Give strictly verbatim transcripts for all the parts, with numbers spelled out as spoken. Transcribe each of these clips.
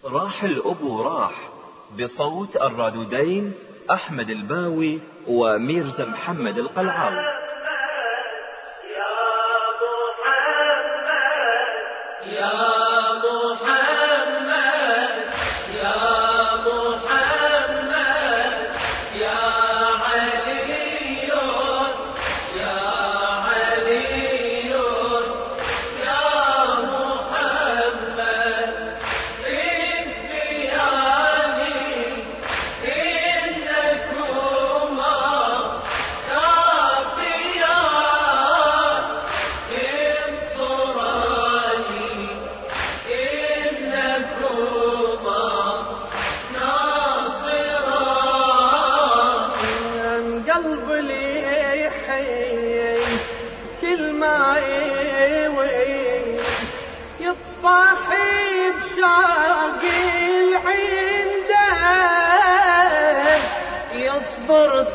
راح الأبو راح بصوت الرادودين أحمد الباوي وميرزا محمد القلعاوي. قلب لي حي كل ما يطفحي بشاقي العنده يصبر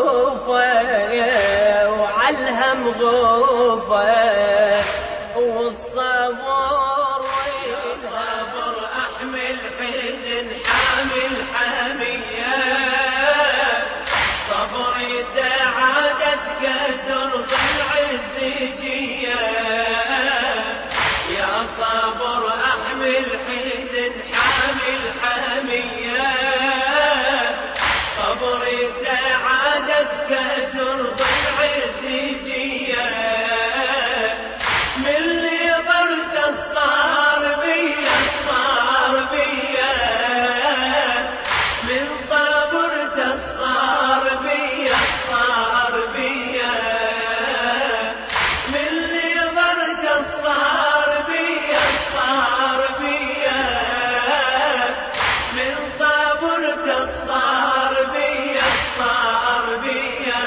صوفه وعالهم غوفه والصبر صبر احمل حزن حامل حميه صبري تعادت كسر ضلع الزجيه يا صبر احمل حزن حامل حميه صبري تعادت كسر ضلع الزجيه من اللي ضرت الصار بيا الصار بيا من طابرت الصار بيا الصار بيا من اللي ضرت الصار بيا الصار بيا من طابرت الصار بيا الصار بيا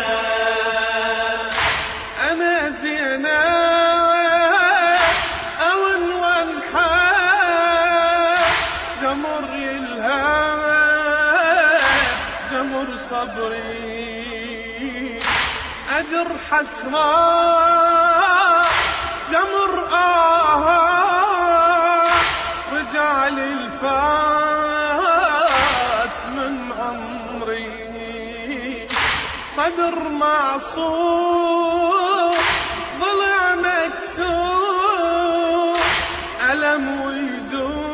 أنا زينة جمر الهوى جمر صبري أجر حسرة جمر آه رجال الفات من عمري صدر معصور ضلع مكسور ألم ويدور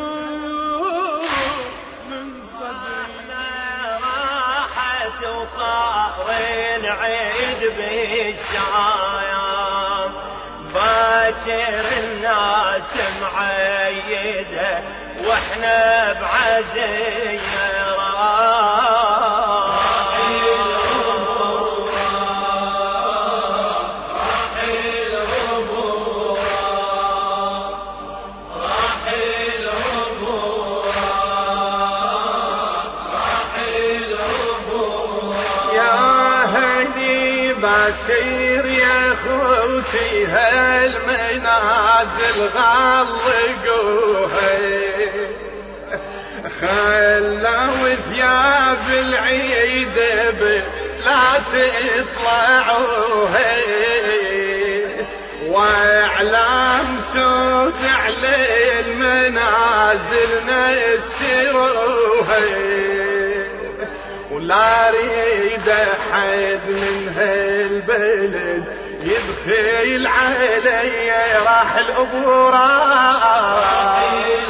وصار العيد بالشايم باكر الناس معيده واحنا بعزيه باكر يا خوتي هالمنازل غلقوها خلوا ثياب العيد لا تطلعوها واعلام سود على المنازل نشروها ولا اريد احد من هالبلد يدخل علي راح الابو راح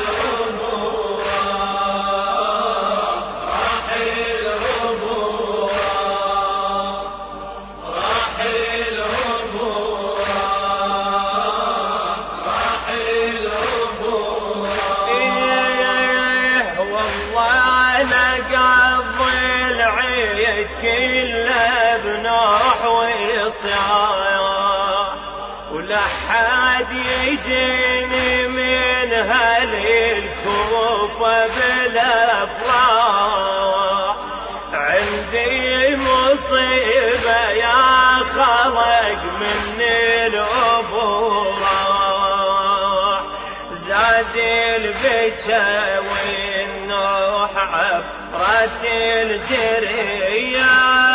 كله بنوح وصياح ولحد يجيني من هالكوفة بالافراح عندي مصيبة يا خلق من الأبوراح زاد البكا والنوح عبرة الجريان